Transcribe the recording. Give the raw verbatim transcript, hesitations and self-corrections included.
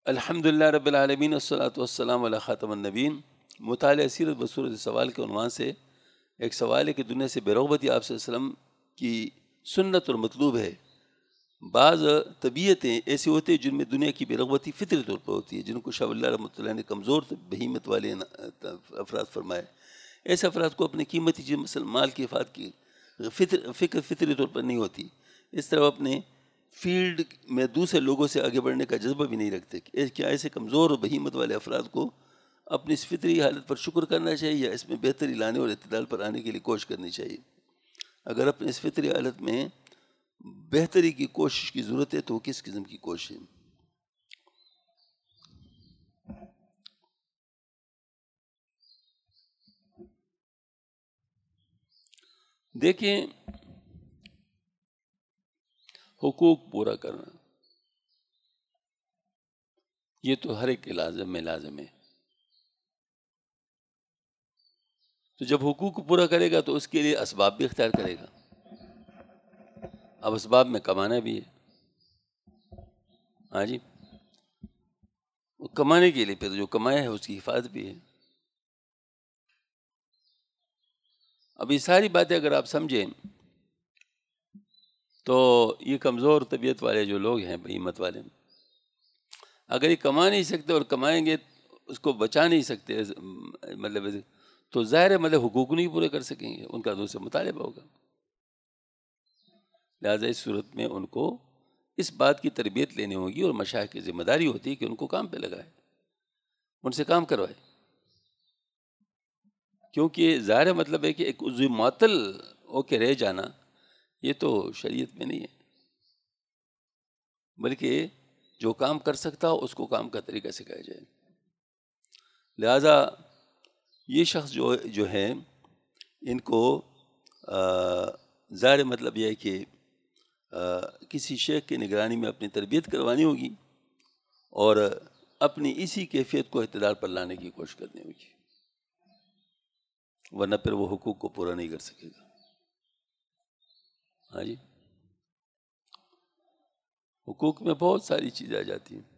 الحمدللہ رب العالمین والصلاۃ والسلام علی خاتم النبین۔ مطالعہ سیرت بصورت سوال کے عنوان سے ایک سوال ہے کہ دنیا سے بے رغبتی آپ صلی اللہ علیہ وسلم کی سنت اور مطلوب ہے۔ بعض طبیعتیں ایسی ہوتی ہیں جن میں دنیا کی بے رغبتی فطری طور پر ہوتی ہے، جن کو شاہ ولی اللہ رحمۃ اللہ نے کمزور بہیمت والے افراد فرمائے۔ ایسے افراد کو اپنی قیمتی چیز مثلا مال کی حفاظت کی فطر فکر فطری طور پر نہیں ہوتی، اس طرح اپنے فیلڈ میں دوسرے لوگوں سے آگے بڑھنے کا جذبہ بھی نہیں رکھتے۔ کیا ایسے کمزور اور بہیمت والے افراد کو اپنی اس فطری حالت پر شکر کرنا چاہیے یا اس میں بہتری لانے اور اعتدال پر آنے کے لیے کوشش کرنی چاہیے؟ اگر اپنے اس فطری حالت میں بہتری کی کوشش کی ضرورت ہے تو وہ کس قسم کی کوشش ہے؟ دیکھیں، حقوق پورا کرنا یہ تو ہر ایک کے لازم میں لازم ہے۔ تو جب حقوق کو پورا کرے گا تو اس کے لیے اسباب بھی اختیار کرے گا۔ اب اسباب میں کمانا بھی ہے، ہاں جی، کمانے کے لیے پھر جو کمایا ہے اس کی حفاظت بھی ہے۔ اب یہ ساری باتیں اگر آپ سمجھیں تو یہ کمزور طبیعت والے جو لوگ ہیں، بہیمت والے، اگر یہ کما نہیں سکتے اور کمائیں گے اس کو بچا نہیں سکتے، مطلب تو ظاہر ہے مطلب حقوق نہیں پورے کر سکیں گے، ان کا دوسرے مطالبہ ہوگا۔ لہٰذا اس صورت میں ان کو اس بات کی تربیت لینی ہوگی اور مشائخ کی ذمہ داری ہوتی ہے کہ ان کو کام پہ لگائے، ان سے کام کروائے، کیونکہ ظاہر مطلب ہے کہ ایک عضو معطل ہو کے رہ جانا یہ تو شریعت میں نہیں ہے، بلکہ جو کام کر سکتا ہو اس کو کام کا طریقہ سکھایا جائے۔ لہذا یہ شخص جو جو ہے ان کو ظاہر مطلب یہ ہے کہ کسی شیخ کی نگرانی میں اپنی تربیت کروانی ہوگی اور اپنی اسی کیفیت کو اعتدال پر لانے کی کوشش کرنی ہوگی، ورنہ پھر وہ حقوق کو پورا نہیں کر سکے گا۔ ہاں جی، حقوق میں بہت ساری چیزیں آ جاتی ہیں۔